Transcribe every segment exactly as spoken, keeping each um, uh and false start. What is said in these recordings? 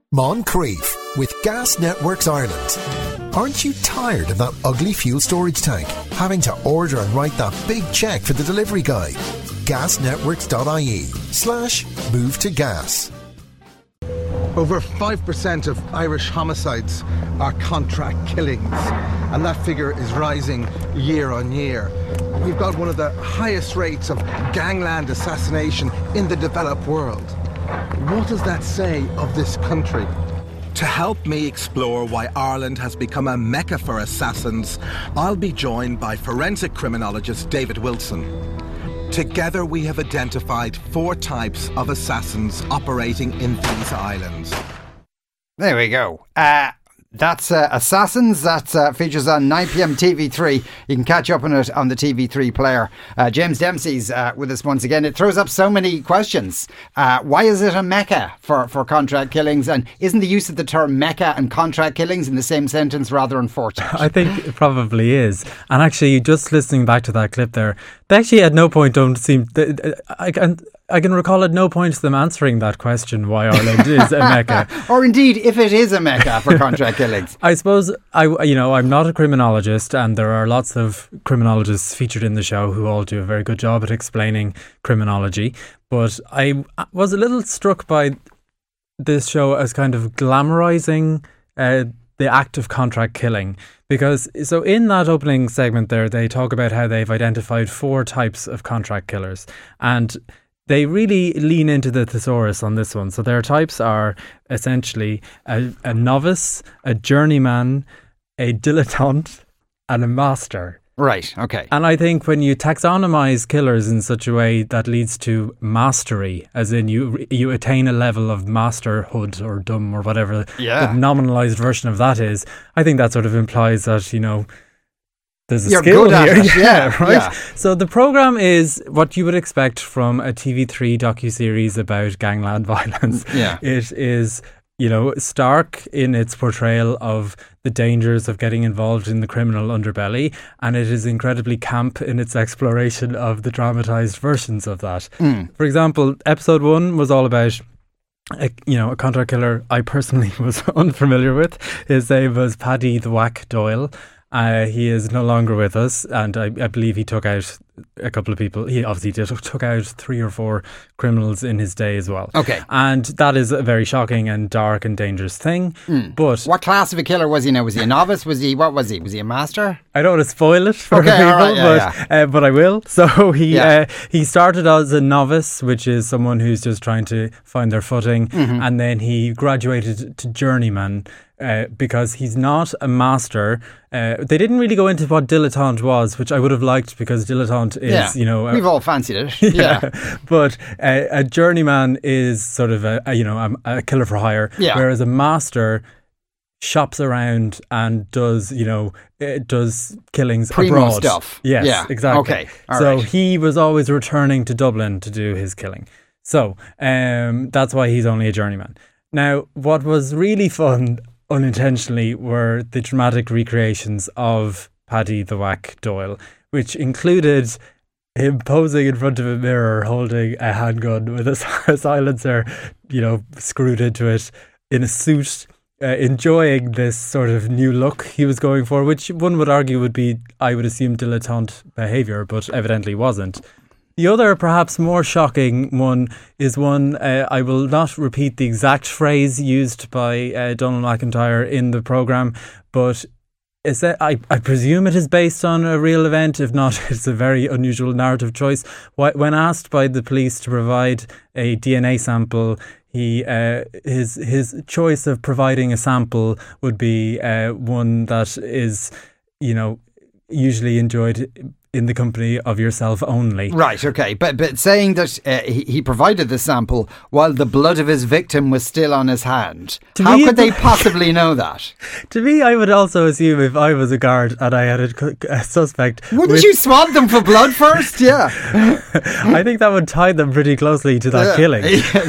Moncrief with Gas Networks Ireland. Aren't you tired of that ugly fuel storage tank, having to order and write that big cheque for the delivery guy? gasnetworks.ie slash move to gas. Over five percent of Irish homicides are contract killings, and that figure is rising year on year. We've got one of the highest rates of gangland assassination in the developed world. What does that say of this country? To help me explore why Ireland has become a mecca for assassins, I'll be joined by forensic criminologist David Wilson. Together we have identified four types of assassins operating in these islands. There we go. Uh, that's uh, Assassins. That uh, features on nine p.m. T V three. You can catch up on it on the T V three player. Uh, James Dempsey's uh, with us once again. It throws up so many questions. Uh, why is it a mecca for, for contract killings? And isn't the use of the term mecca and contract killings in the same sentence rather unfortunate? I think it probably is. And actually, just listening back to that clip there, they actually at no point don't seem... I can, I can recall at no point them answering that question, why Ireland is a mecca. Or indeed, if it is a mecca for contract killings. I suppose, I, you know, I'm not a criminologist, and there are lots of criminologists featured in the show who all do a very good job at explaining criminology. But I was a little struck by this show as kind of glamorising uh, the act of contract killing. Because, so in that opening segment there, they talk about how they've identified four types of contract killers. And they really lean into the thesaurus on this one. So their types are essentially a, a novice, a journeyman, a dilettante, and a master. Right, okay. And I think when you taxonomize killers in such a way that leads to mastery, as in you you attain a level of masterhood or dumb or whatever yeah. the nominalized version of that is, I think that sort of implies that, you know, there's a You're skill good at here. it. Yeah, Yeah, right. yeah. So the programme is what you would expect from a T V three docuseries about gangland violence. Yeah. It is, you know, stark in its portrayal of the dangers of getting involved in the criminal underbelly, and it is incredibly camp in its exploration of the dramatised versions of that. Mm. For example, episode one was all about A, you know, a contract killer I personally was unfamiliar with. His name was Paddy the Whack Doyle. Uh, he is no longer with us, and I, I believe he took out a couple of people. He obviously did, took out three or four criminals in his day as well. Okay. And that is a very shocking and dark and dangerous thing. Mm. But what class of a killer was he now? Was he a novice? Was he, what was he? Was he a master? I don't want to spoil it for okay, people, right, yeah, but yeah. Uh, but I will. So he yeah. uh, he started as a novice, which is someone who's just trying to find their footing, mm-hmm. and then he graduated to journeyman. Uh, because he's not a master. Uh, they didn't really go into what dilettante was, which I would have liked, because dilettante is, yeah. you know... A, We've all fancied it. yeah. yeah. But uh, a journeyman is sort of a, a you know, a, a killer for hire, yeah. whereas a master shops around and does, you know, it does killings Primo abroad. stuff. Yes, yeah. exactly. Okay. All so right. he was always returning to Dublin to do his killing. So um, that's why he's only a journeyman. Now, what was really fun unintentionally were the dramatic recreations of Paddy the Whack Doyle, which included him posing in front of a mirror holding a handgun with a, a silencer, you know, screwed into it, in a suit, uh, enjoying this sort of new look he was going for, which one would argue would be, I would assume, dilettante behaviour, but evidently wasn't. The other, perhaps more shocking one is one, uh, I will not repeat the exact phrase used by uh, Donald McIntyre in the programme, but is that, I, I presume it is based on a real event. If not, it's a very unusual narrative choice. When asked by the police to provide a D N A sample, he uh, his his choice of providing a sample would be uh, one that is, you know, usually enjoyed in the company of yourself only. Right, okay. But but saying that uh, he, he provided the sample while the blood of his victim was still on his hand. To How me, could they possibly know that? To me, I would also assume if I was a guard and I had a, a suspect... Wouldn't with, you swab them for blood first? Yeah. I think that would tie them pretty closely to that yeah. killing.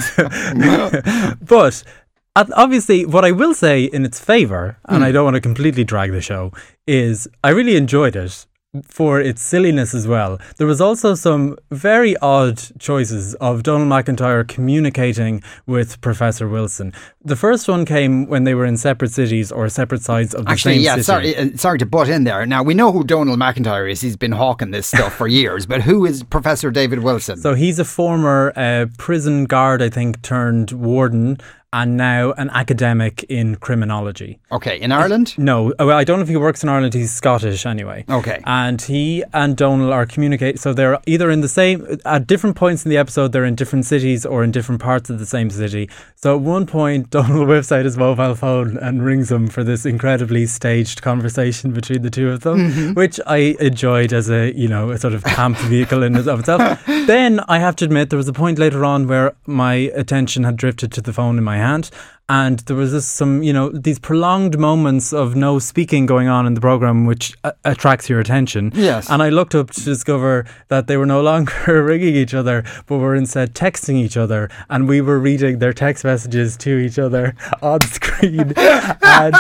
Yes. But... obviously, what I will say in its favour, and mm. I don't want to completely drag the show, is I really enjoyed it. for its silliness as well. There was also some very odd choices of Donald McIntyre communicating with Professor Wilson. The first one came when they were in separate cities or separate sides of the Actually, same yeah, city. sorry, uh, sorry to butt in there. Now, we know who Donald McIntyre is. He's been hawking this stuff for years. But who is Professor David Wilson? So he's a former uh, prison guard, I think, turned warden, and now an academic in criminology. Okay, in Ireland? No, well, I don't know if he works in Ireland. He's Scottish anyway. Okay. And he and Donald are communicating. So they're either in the same, at different points in the episode, they're in different cities or in different parts of the same city. So at one point, Donald whips out his mobile phone and rings him for this incredibly staged conversation between the two of them, mm-hmm. which I enjoyed as a, you know, a sort of camp vehicle in and of itself. Then I have to admit, there was a point later on where my attention had drifted to the phone in my hand, and there was this, some, you know, these prolonged moments of no speaking going on in the programme, which a- attracts your attention. Yes. And I looked up to discover that they were no longer ringing each other, but were instead texting each other, and we were reading their text messages to each other on screen. And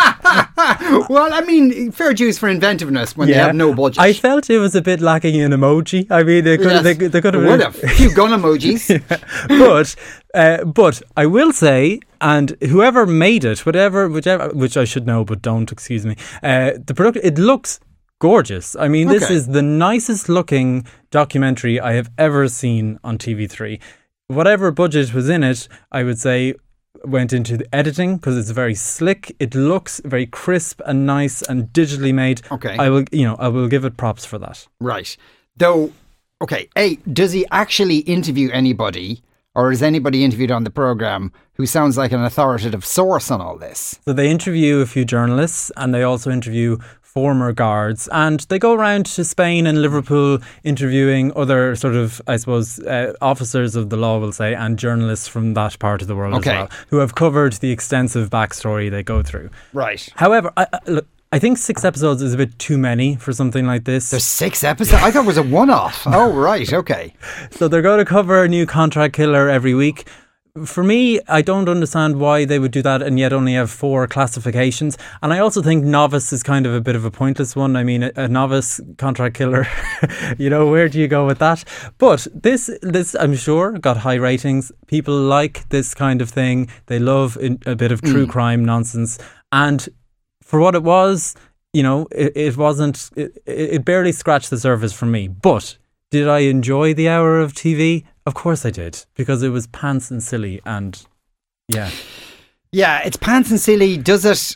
well, I mean, fair dues for inventiveness when yeah, they have no budget. I felt it was a bit lacking in emoji. I mean, they could, yes. they, they could have would have a few gun emojis. yeah. But uh, but I will say, and whoever made it, whatever, whichever, which I should know, but don't, excuse me. Uh, the product, it looks gorgeous. I mean, this okay. is the nicest looking documentary I have ever seen on T V three. Whatever budget was in it, I would say, went into the editing, because it's very slick. It looks very crisp and nice and digitally made. Okay. I will, you know, I will give it props for that. Right. Though, okay, A, does he actually interview anybody, or is anybody interviewed on the programme who sounds like an authoritative source on all this? So they interview a few journalists, and they also interview former guards, and they go around to Spain and Liverpool interviewing other sort of, I suppose, uh, officers of the law, we'll say, and journalists from that part of the world okay. as well, who have covered the extensive backstory they go through. Right. However, I, I, look, I think six episodes is a bit too many for something like this. There's six episodes? I thought it was a one-off. Oh, right, okay. So they're going to cover a new contract killer every week. For me, I don't understand why they would do that and yet only have four classifications. And I also think novice is kind of a bit of a pointless one. I mean, a, a novice contract killer, you know, where do you go with that? But this, this I'm sure, got high ratings. People like this kind of thing. They love in, a bit of true mm. crime nonsense. And for what it was, you know, it, it wasn't, it, it barely scratched the surface for me. But did I enjoy the hour of T V? Of course I did, because it was pants and silly, and yeah. Yeah, it's pants and silly. Does it...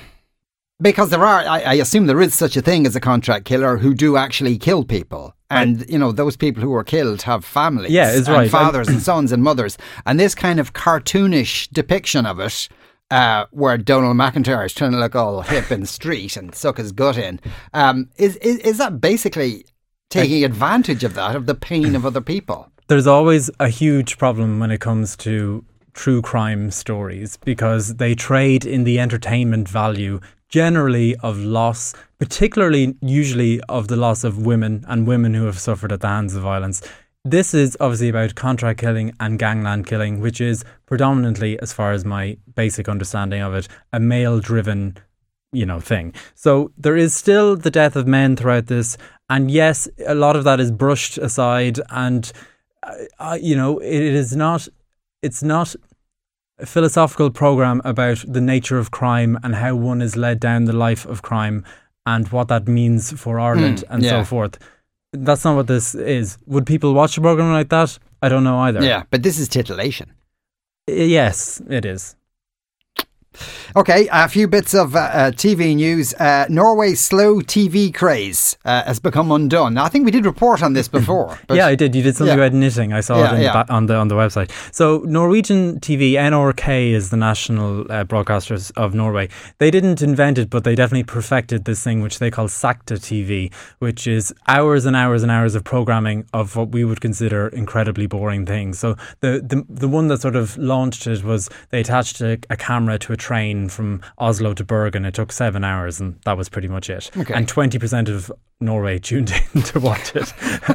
Because there are, I, I assume there is such a thing as a contract killer who do actually kill people. And, you know, those people who are killed have families. Yeah, it's and right. fathers and sons and mothers. And this kind of cartoonish depiction of it, uh, where Donald McIntyre is trying to look all hip and street and suck his gut in, um, is, is, is that basically taking advantage of that, of the pain of other people? There's always a huge problem when it comes to true crime stories, because they trade in the entertainment value generally of loss, particularly usually of the loss of women and women who have suffered at the hands of violence. This is obviously about contract killing and gangland killing, which is predominantly, as far as my basic understanding of it, a male-driven, you know, thing. So there is still the death of men throughout this, and yes, a lot of that is brushed aside, and uh, you know, it is not, it's not a philosophical program about the nature of crime and how one is led down the life of crime and what that means for Ireland mm, and yeah. so forth. That's not what this is. Would people watch a program like that? I don't know either. Yeah, but this is titillation. Yes, it is. Okay, a few bits of uh, uh, T V news. Uh, Norway's slow T V craze uh, has become undone. Now, I think we did report on this before. But yeah, I did. You did something yeah. about knitting. I saw yeah, it in yeah. the, on the on the website. So Norwegian T V, N R K is the national uh, broadcasters of Norway. They didn't invent it, but they definitely perfected this thing, which they call Sakta T V, which is hours and hours and hours of programming of what we would consider incredibly boring things. So the the, the one that sort of launched it was they attached a, a camera to a train from Oslo to Bergen. It took seven hours and that was pretty much it. Okay. And twenty percent of Norway tuned in to watch it.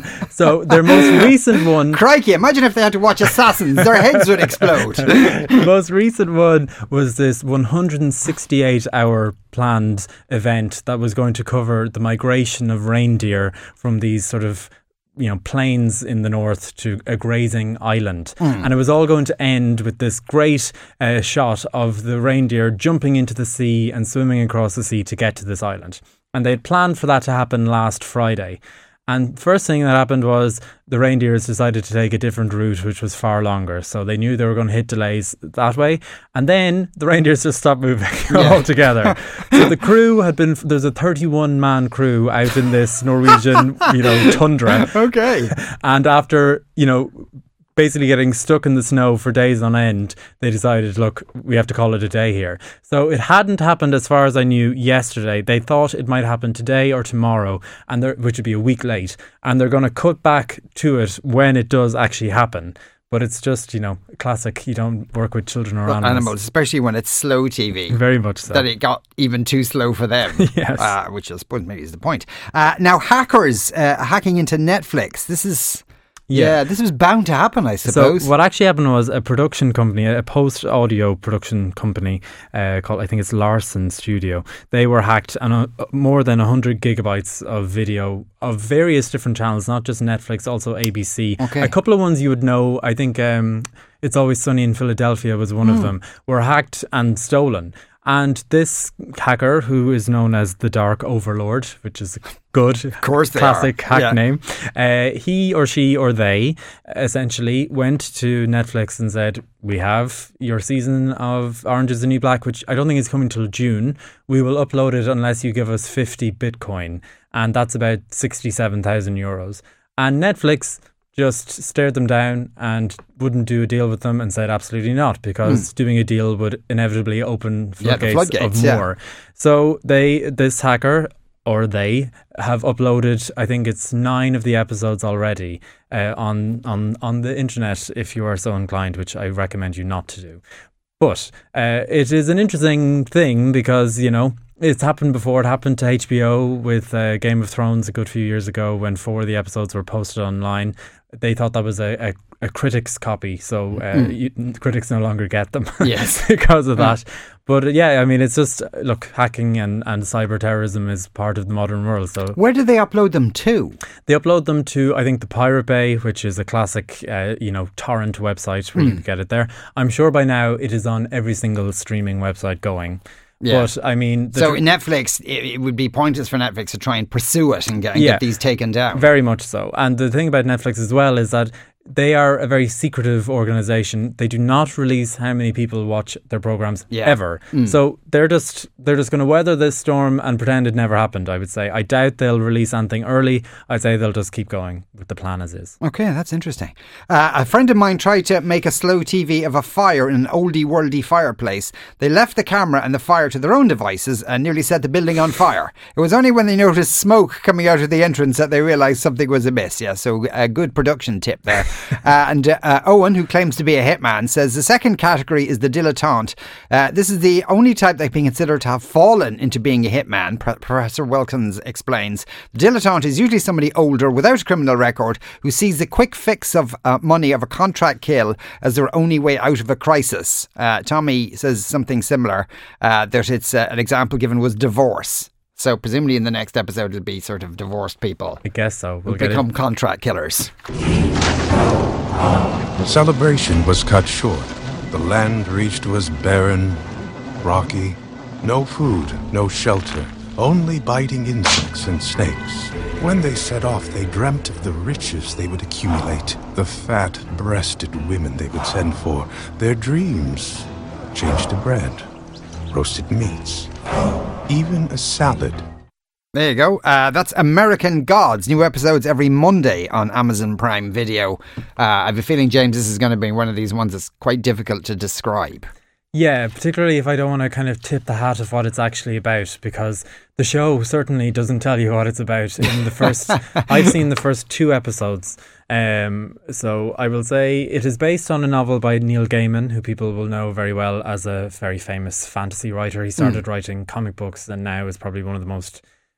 So their most recent one... Crikey, imagine if they had to watch Assassins. Their heads would explode. The most recent one was this one hundred sixty-eight hour planned event that was going to cover the migration of reindeer from these sort of, you know, plains in the north to a grazing island. Mm. And it was all going to end with this great uh, shot of the reindeer jumping into the sea and swimming across the sea to get to this island. And they'd planned for that to happen last Friday. And first thing that happened was the reindeers decided to take a different route, which was far longer. So they knew they were going to hit delays that way. And then the reindeers just stopped moving yeah. altogether. So the crew had been, there's a thirty-one man crew out in this Norwegian, you know, tundra. Okay. And after, you know, basically getting stuck in the snow for days on end, they decided, look, we have to call it a day here. So it hadn't happened, as far as I knew, yesterday. They thought it might happen today or tomorrow, and which would be a week late. And they're going to cut back to it when it does actually happen. But it's just, you know, classic. You don't work with children or well, animals. animals, especially when it's slow T V. Very much so. That it got even too slow for them. Yes. Uh, which I suppose maybe is the point. Uh, now, hackers uh, hacking into Netflix. This is... Yeah. yeah, this was bound to happen, I suppose. So what actually happened was a production company, a post-audio production company uh, called, I think it's Larson Studio. They were hacked, and uh, more than one hundred gigabytes of video of various different channels, not just Netflix, also A B C. Okay. A couple of ones you would know, I think um, It's Always Sunny in Philadelphia was one mm. of them, were hacked and stolen. And this hacker, who is known as the Dark Overlord, which is a good, of course they classic are. hack yeah. name, uh, he or she or they essentially went to Netflix and said, we have your season of Orange is the New Black, which I don't think is coming till June. We will upload it unless you give us fifty Bitcoin. And that's about sixty-seven thousand euros. And Netflix just stared them down and wouldn't do a deal with them and said absolutely not, because mm. doing a deal would inevitably open floodgates, yeah, floodgates of more. Yeah. So they, this hacker or they have uploaded, I think it's nine of the episodes already uh, on, on, on the internet if you are so inclined, which I recommend you not to do. But uh, it is an interesting thing because, you know, it's happened before. It happened to H B O with uh, Game of Thrones a good few years ago when four of the episodes were posted online. They thought that was a, a, a critic's copy, so uh, mm. you, critics no longer get them yes. because of that. Mm. But uh, yeah, I mean, it's just, look, hacking and, and cyber terrorism is part of the modern world. So where do they upload them to? They upload them to, I think, the Pirate Bay, which is a classic, uh, you know, torrent website where mm. you can get it there. I'm sure by now it is on every single streaming website going. Yeah. But I mean, so tr- Netflix, it, it would be pointless for Netflix to try and pursue it and, get, and yeah, get these taken down. Very much so. And the thing about Netflix as well is that they are a very secretive organisation. They do not release how many people watch their programmes yeah. ever. Mm. So they're just they're just going to weather this storm and pretend it never happened, I would say. I doubt they'll release anything early. I'd say they'll just keep going with the plan as is. Okay, that's interesting. Uh, a friend of mine tried to make a slow T V of a fire in an oldie worldy fireplace. They left the camera and the fire to their own devices and nearly set the building on fire. It was only when they noticed smoke coming out of the entrance that they realised something was amiss. Yeah, so a good production tip there. Uh, and uh, Owen, who claims to be a hitman, says the second category is the dilettante. Uh, this is the only type that can be considered to have fallen into being a hitman, Pro- Professor Wilkins explains. The dilettante is usually somebody older without a criminal record who sees the quick fix of uh, money of a contract kill as their only way out of a crisis. Uh, Tommy says something similar, uh, that it's uh, an example given was divorce. So presumably in the next episode it'll be sort of divorced people. I guess so. We'll who become contract killers. The celebration was cut short. The land reached was barren, rocky, no food, no shelter, only biting insects and snakes. When they set off, they dreamt of the riches they would accumulate, the fat-breasted women they would send for. Their dreams changed to bread, roasted meats, even a salad. There you go. Uh, that's American Gods. New episodes every Monday on Amazon Prime Video. Uh, I have a feeling, James, this is going to be one of these ones that's quite difficult to describe. Yeah, particularly if I don't want to kind of tip the hat of what it's actually about, because the show certainly doesn't tell you what it's about in the first... I've seen the first two episodes. Um, so I will say it is based on a novel by Neil Gaiman, who people will know very well as a very famous fantasy writer. He started mm. writing comic books and now is probably one of the most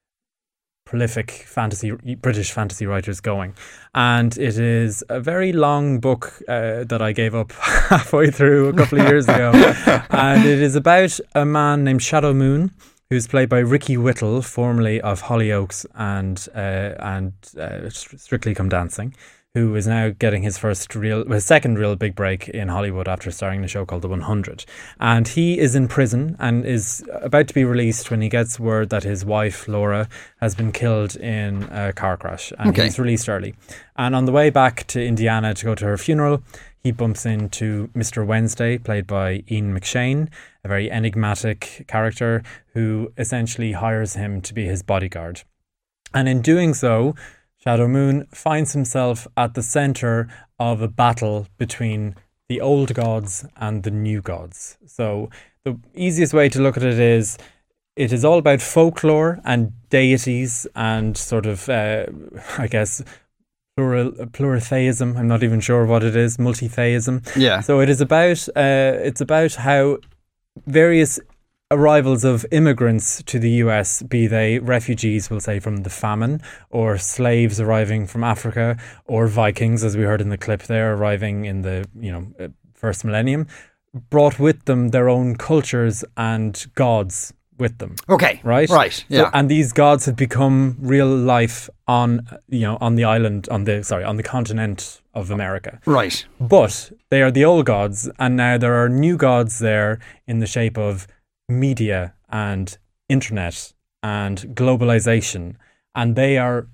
prolific fantasy British fantasy writers going. And it is a very long book uh, that I gave up halfway through a couple of years ago. And it is about a man named Shadow Moon, who's played by Ricky Whittle, formerly of Hollyoaks and uh, and uh, Strictly Come Dancing, who is now getting his first real, his second real big break in Hollywood after starring in a show called The one hundred. And he is in prison and is about to be released when he gets word that his wife, Laura, has been killed in a car crash. And okay. he's released early. And on the way back to Indiana to go to her funeral, he bumps into Mister Wednesday, played by Ian McShane, a very enigmatic character who essentially hires him to be his bodyguard. And in doing so, Shadow Moon finds himself at the centre of a battle between the old gods and the new gods. So the easiest way to look at it is it is all about folklore and deities and sort of, uh, I guess, plural pluritheism. I'm not even sure what it is, multitheism. Yeah. So it is about uh, it's about how various arrivals of immigrants to the U S, be they refugees, we'll say, from the famine, or slaves arriving from Africa, or Vikings, as we heard in the clip there, arriving in the you know first millennium, brought with them their own cultures and gods with them. Okay. Right? Right. Yeah. So, and these gods have become real life on you know on the island, on the sorry, on the continent of America. Right. But they are the old gods, and now there are new gods there in the shape of media and internet and globalization, and they are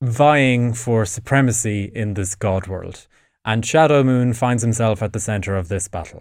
vying for supremacy in this god world. And Shadow Moon finds himself at the centre of this battle.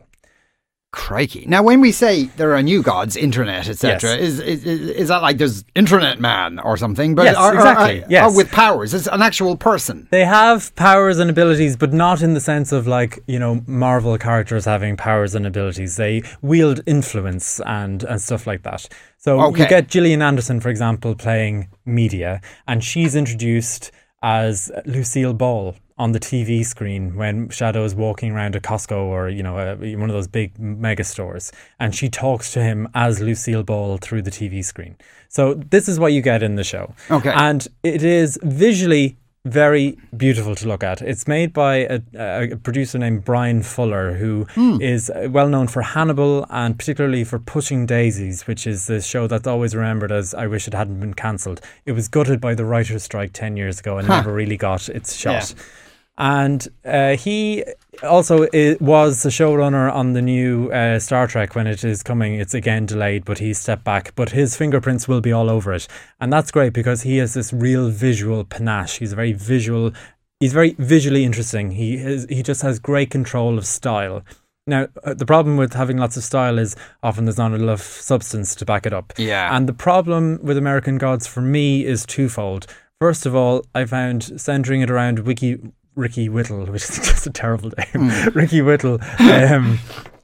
Crikey. Now, when we say there are new gods, internet, et cetera, yes. is, is is that like there's Internet Man or something? But yes, or, exactly. Or, or, yes. or with powers. It's an actual person. They have powers and abilities, but not in the sense of like, you know, Marvel characters having powers and abilities. They wield influence and, and stuff like that. So okay. you get Gillian Anderson, for example, playing media, and she's introduced as Lucille Ball on the T V screen when Shadow is walking around a Costco or, you know, a, one of those big mega stores, and she talks to him as Lucille Ball through the T V screen. So this is what you get in the show. Okay. And it is visually very beautiful to look at. It's made by a, a producer named Brian Fuller, who mm. is well known for Hannibal and particularly for Pushing Daisies, which is the show that's always remembered as I Wish It Hadn't Been Cancelled. It was gutted by the writer's strike ten years ago and huh. never really got its shot. Yeah. And uh, he also is, was the showrunner on the new uh, Star Trek when it is coming. It's again delayed, but he's stepped back. But his fingerprints will be all over it. And that's great because he has this real visual panache. He's very visual. He's very visually interesting. He is, he just has great control of style. Now, uh, the problem with having lots of style is often there's not enough substance to back it up. Yeah. And the problem with American Gods for me is twofold. First of all, I found centering it around Wiki... Ricky Whittle, which is just a terrible name. Mm. Ricky Whittle. Um,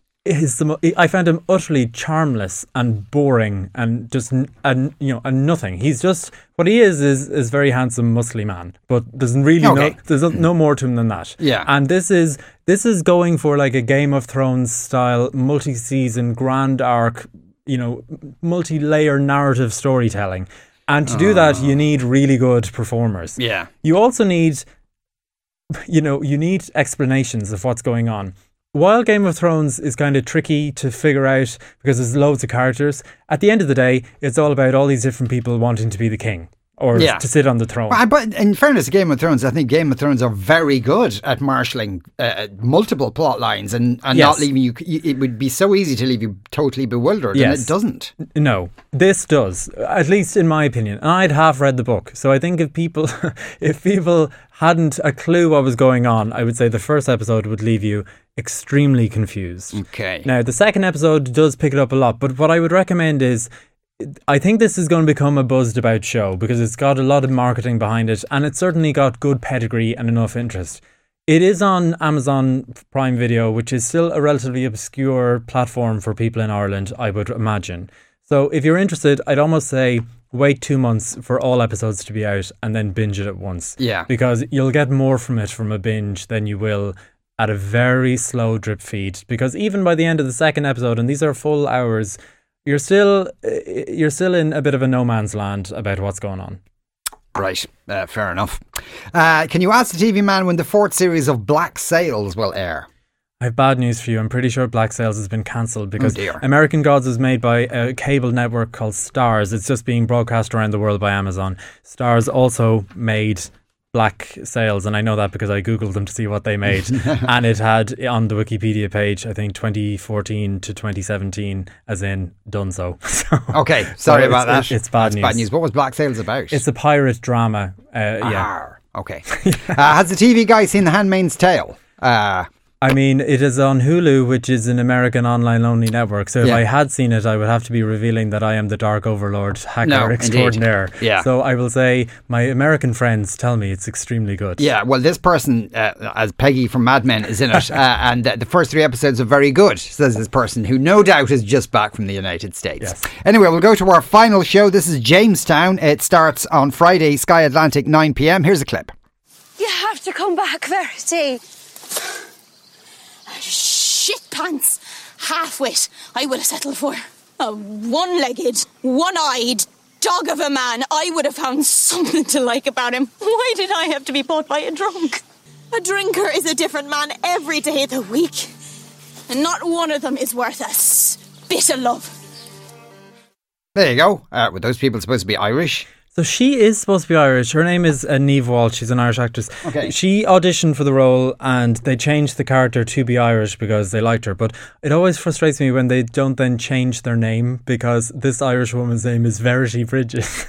is the, I found him utterly charmless and boring and just and you know and nothing. He's just what he is is is very handsome, muscly man, but there's really okay. no there's no more to him than that. Yeah. And this is this is going for like a Game of Thrones style multi-season grand arc, you know, multi-layer narrative storytelling. And to do uh. that, you need really good performers. Yeah. You also need. You know, you need explanations of what's going on. While Game of Thrones is kind of tricky to figure out because there's loads of characters, at the end of the day, it's all about all these different people wanting to be the king or yeah. to sit on the throne. Well, but in fairness to Game of Thrones, I think Game of Thrones are very good at marshalling uh, multiple plot lines and, and yes. not leaving you. It would be so easy to leave you totally bewildered, yes. and it doesn't. No, this does, at least in my opinion. And I'd half read the book, so I think if people, if people hadn't a clue what was going on, I would say the first episode would leave you extremely confused. Okay. Now, the second episode does pick it up a lot, but what I would recommend is I think this is going to become a buzzed about show because it's got a lot of marketing behind it and it's certainly got good pedigree and enough interest. It is on Amazon Prime Video, which is still a relatively obscure platform for people in Ireland, I would imagine. So if you're interested, I'd almost say wait two months for all episodes to be out and then binge it at once. Yeah. Because you'll get more from it from a binge than you will at a very slow drip feed. Because even by the end of the second episode, and these are full hours, you're still you're still in a bit of a no man's land about what's going on. Right, uh, fair enough. Uh, can you ask the T V man when the fourth series of Black Sails will air? I have bad news for you. I'm pretty sure Black Sails has been cancelled because oh dear. American Gods is made by a cable network called Starz. It's just being broadcast around the world by Amazon. Starz also made Black Sails, and I know that because I googled them to see what they made, and it had on the Wikipedia page, I think twenty fourteen to twenty seventeen, as in done so. so okay, sorry so about it's, that. It's bad That's news. bad news. What was Black Sails about? It's a pirate drama. Uh, yeah. Arr, okay. uh, has the T V guy seen The Handmaid's Tale? Uh, I mean, it is on Hulu, which is an American online-only network. So if Yeah. I had seen it, I would have to be revealing that I am the Dark Overlord hacker No, extraordinaire. indeed. Yeah. So I will say my American friends tell me it's extremely good. yeah, well, this person, uh, as Peggy from Mad Men, is in it, uh, and uh, the first three episodes are very good, says this person, who no doubt is just back from the United States. Yes. Anyway, we'll go to our final show. This is Jamestown. It starts on Friday, Sky Atlantic, nine p.m. Here's a clip. You have to come back, Verity. Shit pants. Half-wit. I would have settled for. A one-legged, one-eyed dog of a man. I would have found something to like about him. Why did I have to be bought by a drunk? A drinker is a different man every day of the week. And not one of them is worth a spit of love. There you go. Uh, were those people supposed to be Irish? So she is supposed to be Irish. Her name is uh, Niamh Walsh. She's an Irish actress. Okay. She auditioned for the role and they changed the character to be Irish because they liked her. But it always frustrates me when they don't then change their name, because this Irish woman's name is Verity Bridges.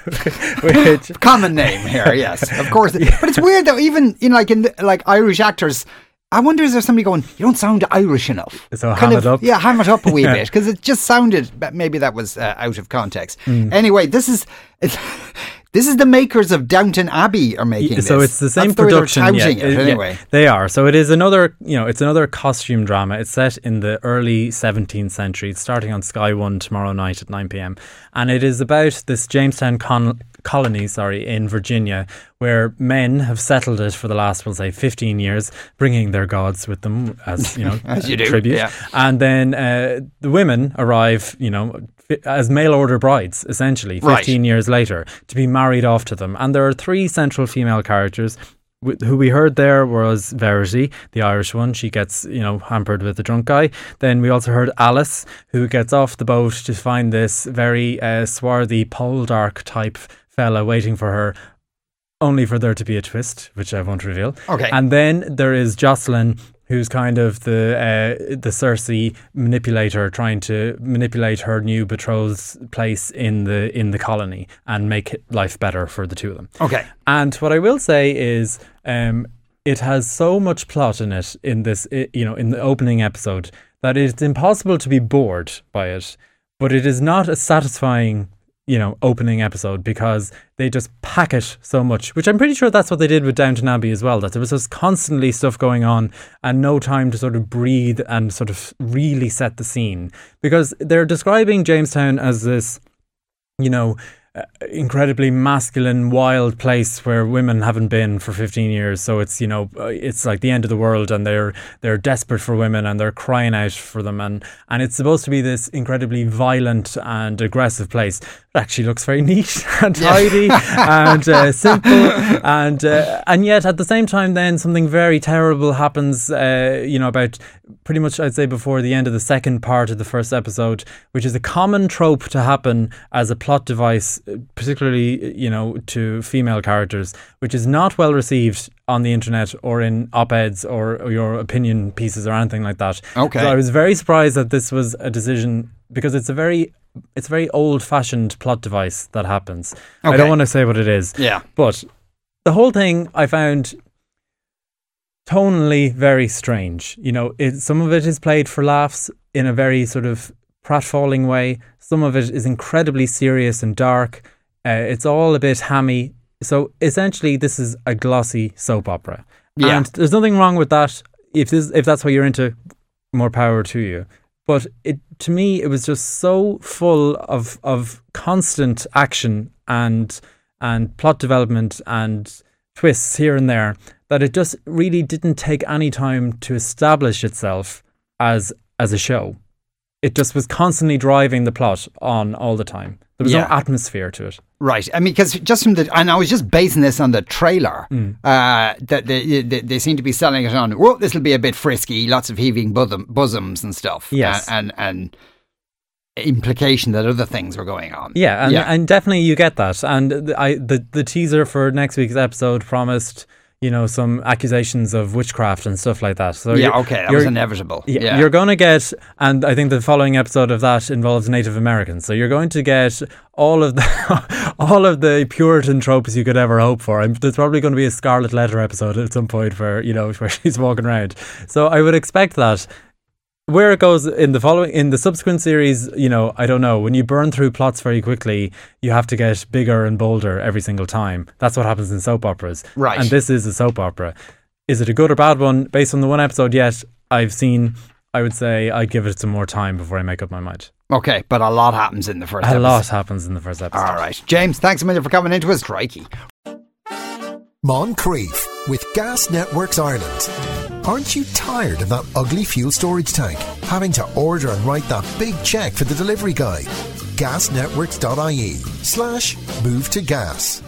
which Common name here, yes, of course. But it's weird though, even in like in the, like Irish actors, I wonder, is there somebody going, you don't sound Irish enough? So Kind ham of, it up. Yeah, ham it up a wee Yeah. bit, because it just sounded, but maybe that was uh, out of context. Mm. Anyway, this is it's, this is the makers of Downton Abbey are making this. So it's the same That's the way they're production. touting yeah, it, yeah, anyway. they are. So it is another, you know, it's another costume drama. It's set in the early seventeenth century. It's starting on Sky One tomorrow night at nine p.m. And it is about this Jamestown con- colony, sorry, in Virginia, where men have settled it for the last, we'll say, fifteen years, bringing their gods with them as, you know, As you do, tribute. yeah. And then uh, the women arrive, you know, as mail order brides, essentially, fifteen Right. years later, to be married off to them. And there are three central female characters. Who we heard there was Verity, the Irish one. She gets, you know, hampered with the drunk guy. Then we also heard Alice, who gets off the boat to find this very uh, swarthy Poldark type fella waiting for her, only for there to be a twist, which I won't reveal. Okay. And then there is Jocelyn, who's kind of the uh, the Cersei manipulator, trying to manipulate her new betrothed's place in the in the colony and make life better for the two of them. Okay. And what I will say is, um, it has so much plot in it in this, i- you know, in the opening episode, that it's impossible to be bored by it. But it is not a satisfying, you know, opening episode, because they just pack it so much, which I'm pretty sure that's what they did with Downton Abbey as well, that there was just constantly stuff going on and no time to sort of breathe and sort of really set the scene, because they're describing Jamestown as this, you know, uh, incredibly masculine, wild place where women haven't been for fifteen years. So it's, you know, uh, it's like the end of the world, and they're they're desperate for women and they're crying out for them, and and it's supposed to be this incredibly violent and aggressive place. It actually looks very neat and tidy and uh, simple, and uh, and yet at the same time, then something very terrible happens. Uh, you know, about pretty much, I'd say, before the end of the second part of the first episode, which is a common trope to happen as a plot device, particularly, you know, to female characters, which is not well received on the internet or in op-eds or, or your opinion pieces or anything like that. Okay. So I was very surprised that this was a decision, because it's a very it's a very old-fashioned plot device that happens. I Okay. don't want to say what it is. Yeah. But the whole thing I found tonally very strange. You know, it, some of it is played for laughs in a very sort of pratfalling way. Some of it is incredibly serious and dark. Uh, it's all a bit hammy. So essentially, this is a glossy soap opera. Yeah. And there's nothing wrong with that. If this, if that's what you're into, more power to you. But it, to me, it was just so full of of constant action and and plot development and twists here and there that it just really didn't take any time to establish itself as as a show. It just was constantly driving the plot on all the time. There was Yeah. no atmosphere to it. Right. I mean, because just from the, and I was just basing this on the trailer, Mm. uh, that they, they, they seem to be selling it on, well, this will be a bit frisky, lots of heaving bosom, bosoms and stuff. Yes. And, and, and implication that other things were going on. Yeah, and, Yeah. and definitely you get that. And the, I, the, the teaser for next week's episode promised, you know, some accusations of witchcraft and stuff like that. So Yeah, you're- okay, that you're- was inevitable. Yeah, Yeah. you're going to get, and I think the following episode of that involves Native Americans. So you're going to get all of the all of the Puritan tropes you could ever hope for. And there's probably going to be a Scarlet Letter episode at some point where, you know, where she's walking around. So I would expect that. Where it goes in the following, in the subsequent series, you know, I don't know. When you burn through plots very quickly, you have to get bigger and bolder every single time. That's what happens in soap operas. Right. And this is a soap opera. Is it a good or bad one? Based on the one episode yet I've seen, I would say I'd give it some more time before I make up my mind. Okay, but a lot happens in the first A episode. lot happens in the first episode. All right. James, thanks a million for coming into us. Crikey. Moncrief with Gas Networks Ireland. Aren't you tired of that ugly fuel storage tank? Having to order and write that big check for the delivery guy? gasnetworks.ie slash move to gas.